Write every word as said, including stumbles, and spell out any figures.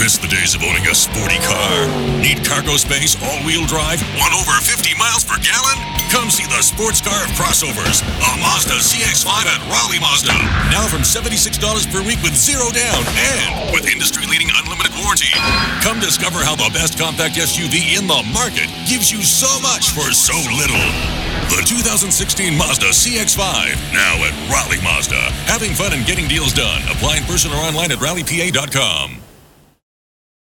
Miss the days of owning a sporty car? Need cargo space, all-wheel drive, want over fifty miles per gallon? Come see the sports car of crossovers, a Mazda C X five at Raleigh Mazda. Now from seventy-six dollars per week with zero down and with industry-leading unlimited warranty. Come discover how the best compact S U V in the market gives you so much for so little. The two thousand sixteen Mazda C X five, now at Raleigh Mazda. Having fun and getting deals done. Apply in person or online at raleigh p a dot com.